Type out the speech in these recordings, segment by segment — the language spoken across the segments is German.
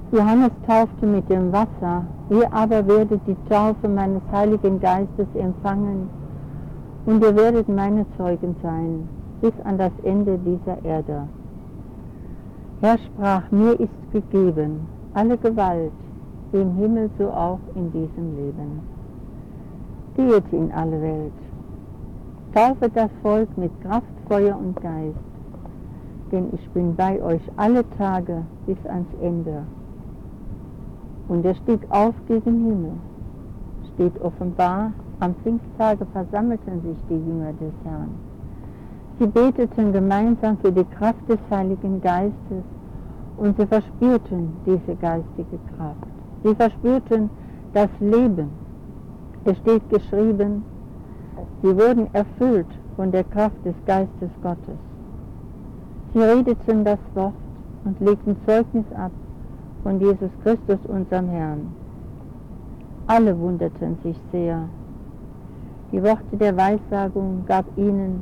Johannes taufte mit dem Wasser, ihr aber werdet die Taufe meines Heiligen Geistes empfangen, und ihr werdet meine Zeugen sein, bis an das Ende dieser Erde. Er sprach, mir ist gegeben alle Gewalt, wie im Himmel so auch in diesem Leben. Geht in alle Welt, taufet das Volk mit Kraft, Feuer und Geist, denn ich bin bei euch alle Tage bis ans Ende. Und er stieg auf gegen Himmel. Steht offenbar, am Pfingsttage versammelten sich die Jünger des Herrn. Sie beteten gemeinsam für die Kraft des Heiligen Geistes und sie verspürten diese geistige Kraft. Sie verspürten das Leben. Es steht geschrieben, sie wurden erfüllt von der Kraft des Geistes Gottes. Sie redeten das Wort und legten Zeugnis ab von Jesus Christus, unserem Herrn. Alle wunderten sich sehr. Die Worte der Weissagung gab ihnen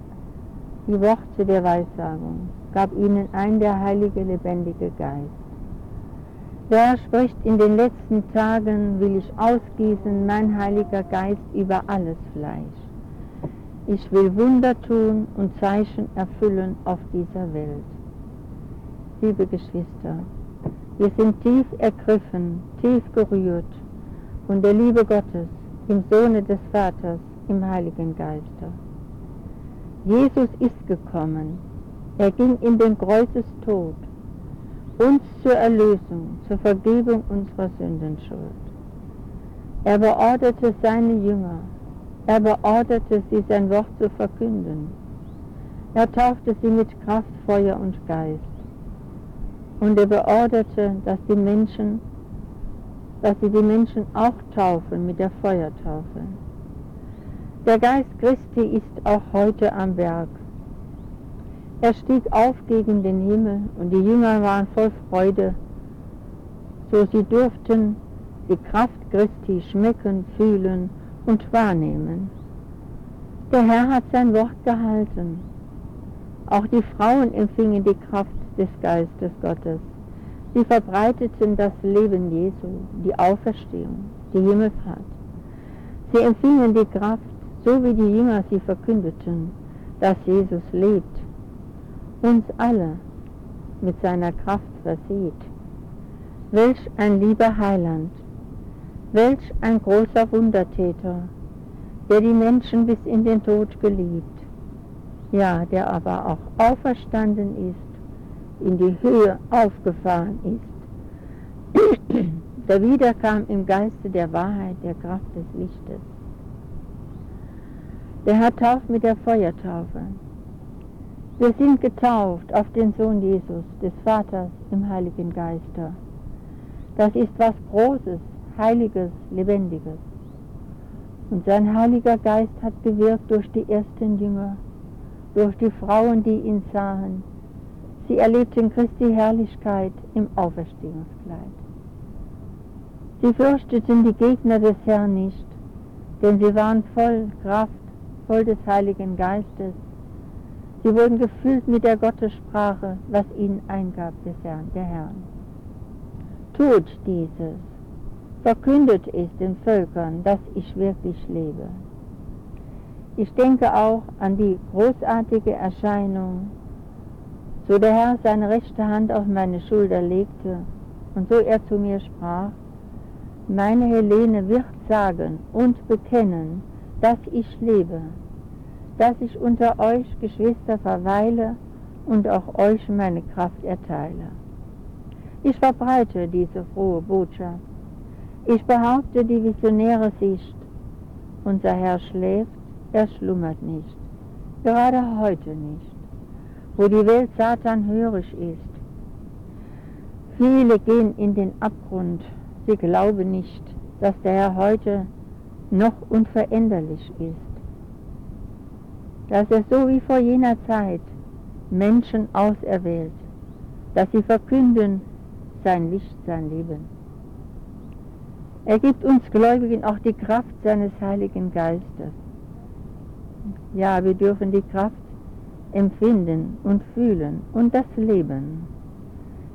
ein der heilige, lebendige Geist. Wer spricht, in den letzten Tagen will ich ausgießen mein Heiliger Geist über alles Fleisch. Ich will Wunder tun und Zeichen erfüllen auf dieser Welt. Liebe Geschwister, wir sind tief ergriffen, tief gerührt von der Liebe Gottes, im Sohne des Vaters, im Heiligen Geiste. Jesus ist gekommen, er ging in den Kreuzestod, uns zur Erlösung, zur Vergebung unserer Sündenschuld. Er beorderte seine Jünger, er beorderte sie, sein Wort zu verkünden. Er taufte sie mit Kraft, Feuer und Geist. Und er beorderte, dass sie die Menschen auch taufen mit der Feuertaufe. Der Geist Christi ist auch heute am Werk. Er stieg auf gegen den Himmel und die Jünger waren voll Freude, so sie durften die Kraft Christi schmecken, fühlen und wahrnehmen. Der Herr hat sein Wort gehalten. Auch die Frauen empfingen die Kraft des Geistes Gottes. Sie verbreiteten das Leben Jesu, die Auferstehung, die Himmelfahrt. Sie empfingen die Kraft, so wie die Jünger sie verkündeten, dass Jesus lebt, uns alle mit seiner Kraft versieht. Welch ein lieber Heiland, welch ein großer Wundertäter, der die Menschen bis in den Tod geliebt, ja, der aber auch auferstanden ist, in die Höhe aufgefahren ist, der wiederkam im Geiste der Wahrheit, der Kraft des Lichtes. Der Herr tauft mit der Feuertaufe. Wir sind getauft auf den Sohn Jesus, des Vaters im Heiligen Geiste. Das ist was Großes, Heiliges, Lebendiges. Und sein Heiliger Geist hat gewirkt durch die ersten Jünger, durch die Frauen, die ihn sahen. Sie erlebten Christi Herrlichkeit im Auferstehungskleid. Sie fürchteten die Gegner des Herrn nicht, denn sie waren voll Kraft, voll des Heiligen Geistes. Sie wurden gefüllt mit der Gottessprache, was ihnen eingab der Herr. Tut dieses, verkündet es den Völkern, dass ich wirklich lebe. Ich denke auch an die großartige Erscheinung, so der Herr seine rechte Hand auf meine Schulter legte und so er zu mir sprach: Meine Helene wird sagen und bekennen, dass ich lebe, dass ich unter euch Geschwister verweile und auch euch meine Kraft erteile. Ich verbreite diese frohe Botschaft. Ich behaupte die visionäre Sicht. Unser Herr schläft, er schlummert nicht, gerade heute nicht, wo die Welt Satan hörig ist. Viele gehen in den Abgrund, sie glauben nicht, dass der Herr heute noch unveränderlich ist, dass er so wie vor jener Zeit Menschen auserwählt, dass sie verkünden sein Licht, sein Leben. Er gibt uns Gläubigen auch die Kraft seines Heiligen Geistes. Ja, wir dürfen die Kraft empfinden und fühlen und das Leben.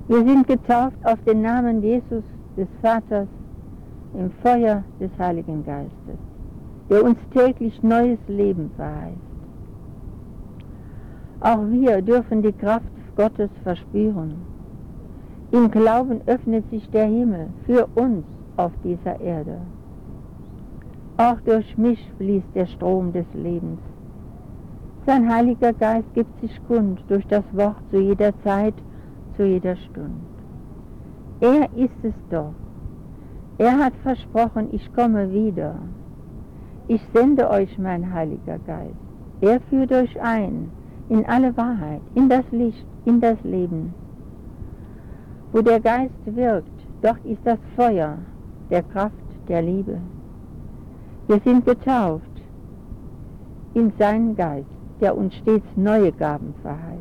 Wir sind getauft auf den Namen Jesus, des Vaters, im Feuer des Heiligen Geistes, der uns täglich neues Leben verheißt. Auch wir dürfen die Kraft Gottes verspüren. Im Glauben öffnet sich der Himmel für uns auf dieser Erde. Auch durch mich fließt der Strom des Lebens. Sein Heiliger Geist gibt sich kund durch das Wort zu jeder Zeit, zu jeder Stunde. Er ist es doch. Er hat versprochen, ich komme wieder. Ich sende euch mein Heiliger Geist. Er führt euch ein in alle Wahrheit, in das Licht, in das Leben. Wo der Geist wirkt, dort ist das Feuer der Kraft, der Liebe. Wir sind getauft in seinen Geist, der uns stets neue Gaben verheißt.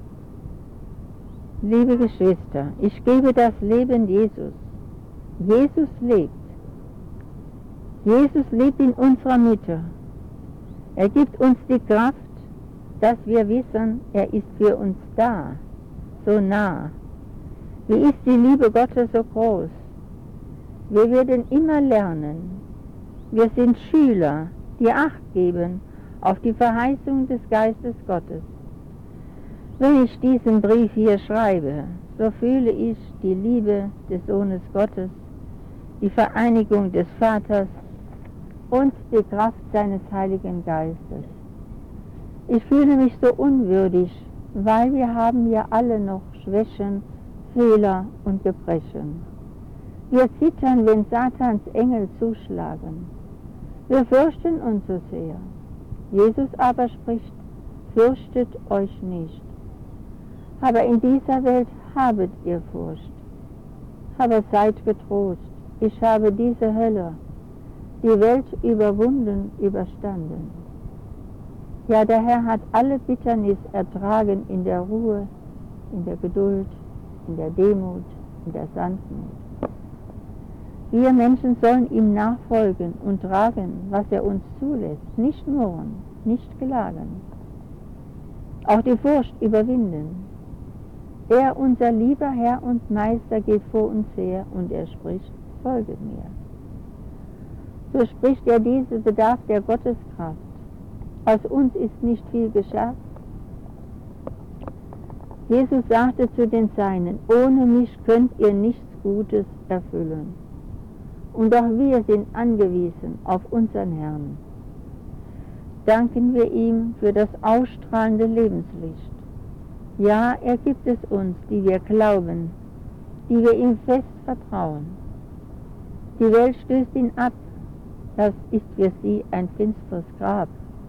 Liebe Geschwister, ich gebe das Leben Jesus. Jesus lebt. Jesus lebt in unserer Mitte. Er gibt uns die Kraft, dass wir wissen, er ist für uns da, so nah. Wie ist die Liebe Gottes so groß? Wir werden immer lernen. Wir sind Schüler, die Acht geben auf die Verheißung des Geistes Gottes. Wenn ich diesen Brief hier schreibe, so fühle ich die Liebe des Sohnes Gottes, die Vereinigung des Vaters und die Kraft seines Heiligen Geistes. Ich fühle mich so unwürdig, weil wir haben ja alle noch Schwächen, Fehler und Gebrechen. Wir zittern, wenn Satans Engel zuschlagen. Wir fürchten uns so sehr. Jesus aber spricht, fürchtet euch nicht. Aber in dieser Welt habet ihr Furcht. Aber seid getrost, ich habe diese Hölle, die Welt überwunden, überstanden. Ja, der Herr hat alle Bitternis ertragen in der Ruhe, in der Geduld, in der Demut, in der Sanftmut. Wir Menschen sollen ihm nachfolgen und tragen, was er uns zulässt, nicht murren, nicht klagen. Auch die Furcht überwinden. Er, unser lieber Herr und Meister, geht vor uns her und er spricht, folget mir. So spricht er, diese bedarf der Gotteskraft. Aus uns ist nicht viel geschafft. Jesus sagte zu den Seinen, ohne mich könnt ihr nichts Gutes erfüllen. Und auch wir sind angewiesen auf unseren Herrn. Danken wir ihm für das ausstrahlende Lebenslicht. Ja, er gibt es uns, die wir glauben, die wir ihm fest vertrauen. Die Welt stößt ihn ab, das ist für sie ein finsteres Grab.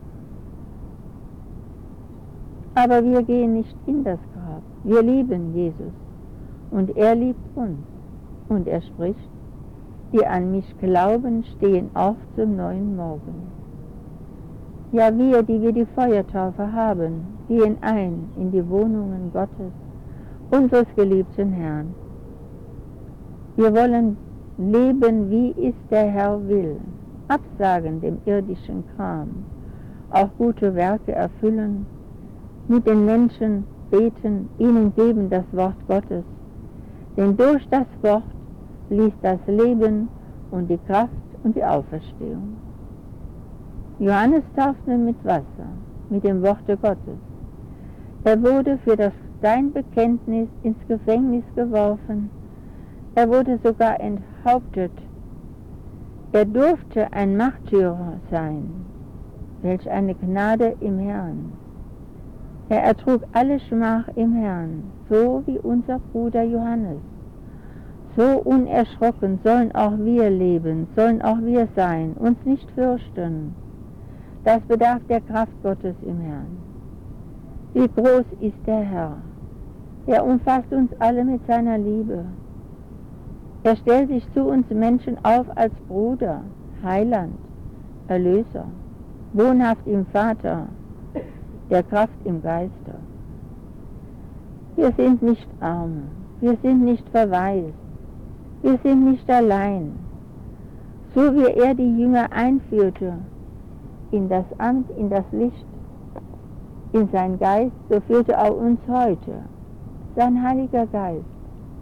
Aber wir gehen nicht in das Grab, wir lieben Jesus und er liebt uns. Und er spricht, die an mich glauben, stehen auf zum neuen Morgen. Ja, wir, die wir die Feuertaufe haben, gehen ein in die Wohnungen Gottes, unseres geliebten Herrn. Wir wollen leben, wie es der Herr will, absagen dem irdischen Kram, auch gute Werke erfüllen, mit den Menschen beten, ihnen geben das Wort Gottes, denn durch das Wort fließt das Leben und die Kraft und die Auferstehung. Johannes taufte mit Wasser, mit dem Worte Gottes. Er wurde für sein Bekenntnis ins Gefängnis geworfen. Er wurde sogar enthauptet. Er durfte ein Märtyrer sein. Welch eine Gnade im Herrn. Er ertrug alle Schmach im Herrn, so wie unser Bruder Johannes. So unerschrocken sollen auch wir leben, sollen auch wir sein, uns nicht fürchten. Das bedarf der Kraft Gottes im Herrn. Wie groß ist der Herr? Er umfasst uns alle mit seiner Liebe. Er stellt sich zu uns Menschen auf als Bruder, Heiland, Erlöser, wohnhaft im Vater, der Kraft im Geiste. Wir sind nicht arm, wir sind nicht verwaist, wir sind nicht allein. So wie er die Jünger einführte in das Amt, in das Licht, in sein Geist, so führte auch uns heute sein Heiliger Geist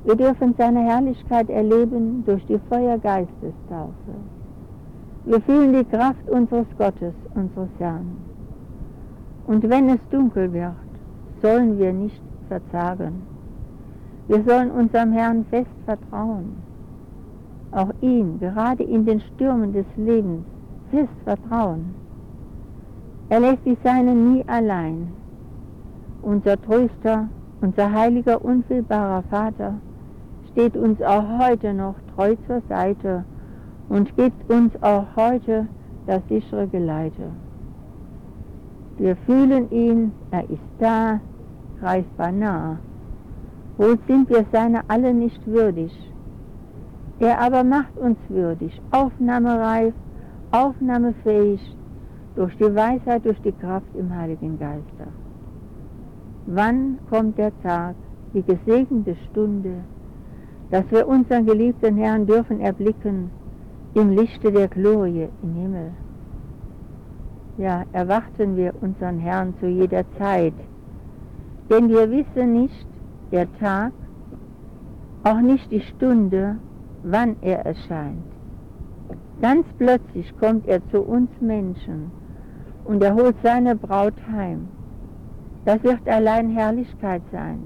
Wir dürfen seine Herrlichkeit erleben durch die Feuergeistestaufe. Wir fühlen die Kraft unseres Gottes, unseres Herrn. Und wenn es dunkel wird, sollen wir nicht verzagen. Wir sollen unserem Herrn fest vertrauen. Auch ihm, gerade in den Stürmen des Lebens, fest vertrauen. Er lässt die Seinen nie allein. Unser Tröster, unser heiliger, unfehlbarer Vater steht uns auch heute noch treu zur Seite und gibt uns auch heute das sichere Geleite. Wir fühlen ihn, er ist da, greifbar nah. Wohl sind wir seiner alle nicht würdig. Er aber macht uns würdig, aufnahmereif, aufnahmefähig, durch die Weisheit, durch die Kraft im Heiligen Geiste. Wann kommt der Tag, die gesegnete Stunde, dass wir unseren geliebten Herrn dürfen erblicken im Lichte der Glorie im Himmel? Ja, erwarten wir unseren Herrn zu jeder Zeit, denn wir wissen nicht der Tag, auch nicht die Stunde, wann er erscheint. Ganz plötzlich kommt er zu uns Menschen und er holt seine Braut heim. Das wird allein Herrlichkeit sein.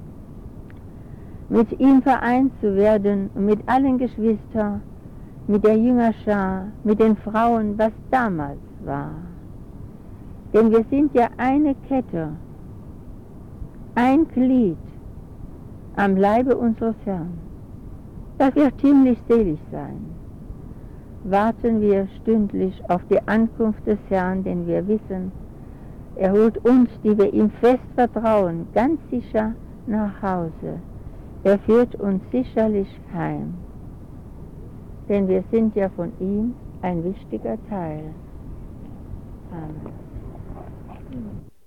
Mit ihm vereint zu werden und mit allen Geschwistern, mit der Jüngerschar, mit den Frauen, was damals war. Denn wir sind ja eine Kette, ein Glied am Leibe unseres Herrn. Das wird himmlisch selig sein. Warten wir stündlich auf die Ankunft des Herrn, denn wir wissen, er holt uns, die wir ihm fest vertrauen, ganz sicher nach Hause. Er führt uns sicherlich heim. Denn wir sind ja von ihm ein wichtiger Teil. Amen.